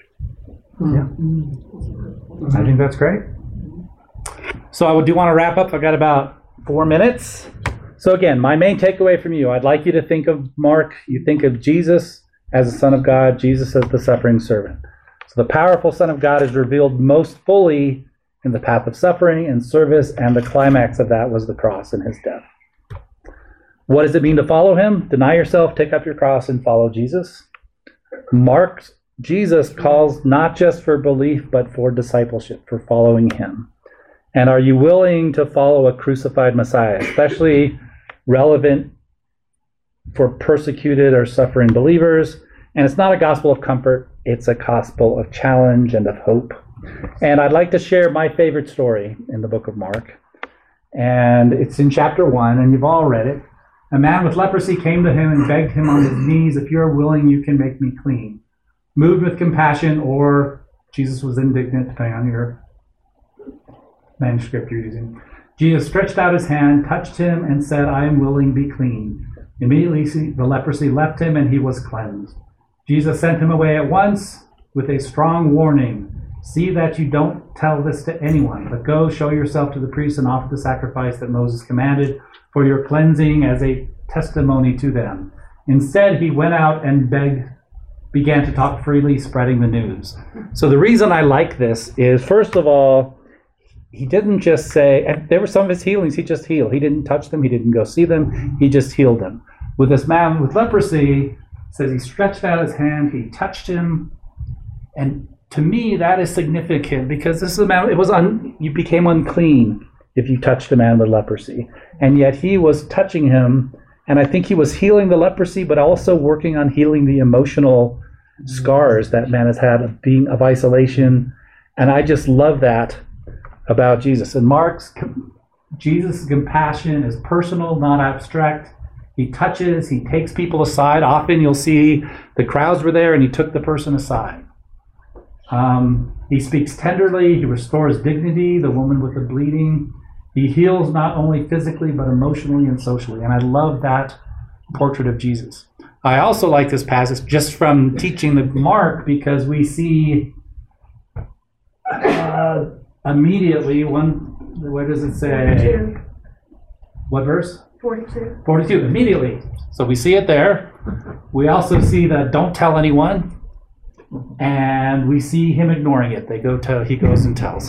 Yeah. I think that's great. So I do want to wrap up. I've got about four minutes. So again, my main takeaway from you, I'd like you to think of Mark, you think of Jesus as the Son of God, Jesus as the suffering servant. So the powerful Son of God is revealed most fully in the path of suffering and service, and the climax of that was the cross and his death. What does it mean to follow him? Deny yourself, take up your cross, and follow Jesus. Mark, Jesus calls not just for belief, but for discipleship, for following him. And are you willing to follow a crucified Messiah, especially relevant for persecuted or suffering believers? And it's not a gospel of comfort, it's a gospel of challenge and of hope. And I'd like to share my favorite story in the book of Mark. And it's in chapter one, and you've all read it. A man with leprosy came to him and begged him on his knees, "If you're willing, you can make me clean." Moved with compassion, or Jesus was indignant, depending on your manuscript you're using. Jesus stretched out his hand, touched him, and said, "I am willing, be clean." Immediately the leprosy left him, and he was cleansed. Jesus sent him away at once with a strong warning. "See that you don't tell this to anyone, but go show yourself to the priest and offer the sacrifice that Moses commanded for your cleansing as a testimony to them." Instead, he went out and begged, began to talk freely, spreading the news. So the reason I like this is, first of all, he didn't just say, and there were some of his healings he just healed. He didn't touch them, he didn't go see them, he just healed them. With this man with leprosy, it says he stretched out his hand, he touched him, and to me, that is significant because this is a man, it was un, you became unclean if you touched a man with leprosy. And yet he was touching him, and I think he was healing the leprosy, but also working on healing the emotional scars that man has had of being of isolation. And I just love that about Jesus. And Mark's, Jesus' compassion is personal, not abstract. He touches, he takes people aside. Often you'll see the crowds were there and he took the person aside. Um, he speaks tenderly, he restores dignity, the woman with the bleeding. He heals not only physically, but emotionally and socially. And I love that portrait of Jesus. I also like this passage just from teaching the Mark because we see uh, immediately one, what does it say? forty-two. What verse? forty-two. forty-two, immediately. So we see it there. We also see the don't tell anyone. And we see him ignoring it. They go to, he goes and tells.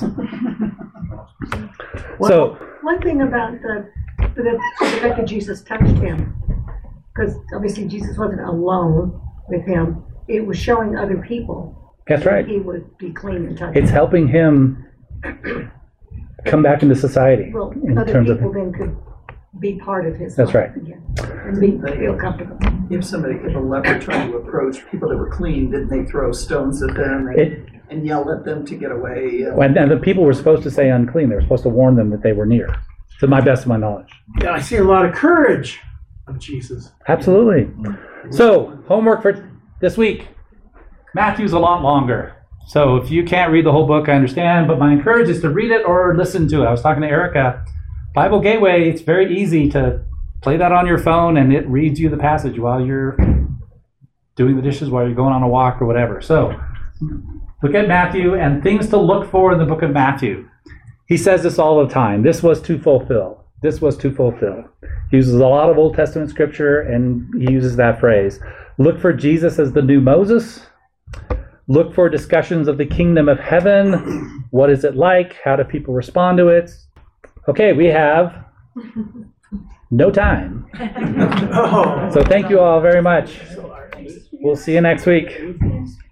So One thing about the, the, the fact that Jesus touched him, because obviously Jesus wasn't alone with him, it was showing other people that's right. he would be clean and touched. It's helping him come back into society. Well, in other terms people of, then could be part of his that's life right. again and be, feel comfortable. If somebody, if a leper tried to approach people that were clean, didn't they throw stones at them and, It, and yell at them to get away? Uh, and, and the people were supposed to say unclean. They were supposed to warn them that they were near, to my best of my knowledge. Yeah, I see a lot of courage of Jesus. Absolutely. So, homework for this week. Matthew's a lot longer. So if you can't read the whole book, I understand, but my encouragement is to read it or listen to it. I was talking to Erica. Bible Gateway, it's very easy to play that on your phone and it reads you the passage while you're doing the dishes, while you're going on a walk or whatever. So look at Matthew and things to look for in the book of Matthew. He says this all the time. This was to fulfill. This was to fulfill. He uses a lot of Old Testament scripture and he uses that phrase. Look for Jesus as the new Moses. Look for discussions of the kingdom of heaven. What is it like? How do people respond to it? Okay, we have no time. So thank you all very much. We'll see you next week.